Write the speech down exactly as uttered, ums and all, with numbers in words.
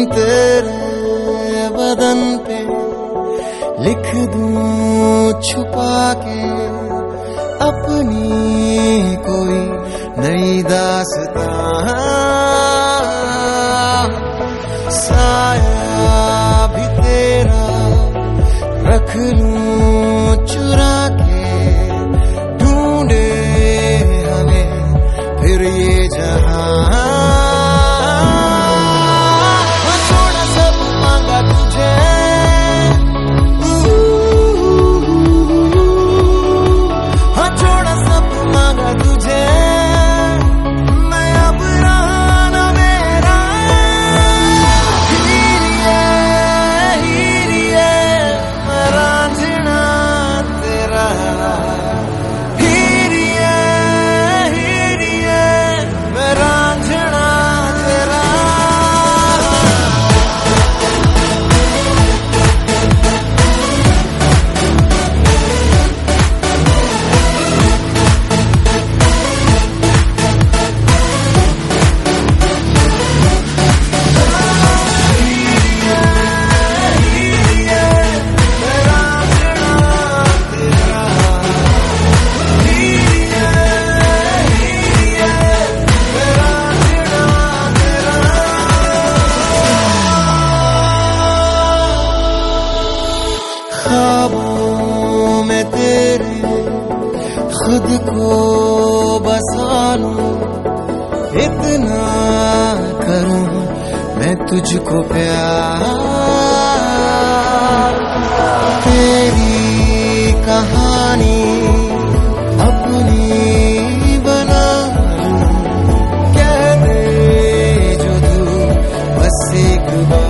तेरे बदन पे लिख दूं छुपा के अपनी कोई नई दास्तां। साया भी तेरा रख लूं चुरा के, ढूंढे हमें फिर ये जहां। थोड़ा सब मांगा तुझे, हाँ थोड़ा सब मांगा तुझे, मैं अब रहा ना मेरा। हीरिए हीरिए मैं रांझना तेरा, हीरिए हीरिए मैं रांझना तेरा। ख्वाबों में तेरे खुद को बसा लूं, इतना करूं मैं तुझको प्यार। तेरी कहानी अपनी बना लूं, कह दे जो तू बस एक बार।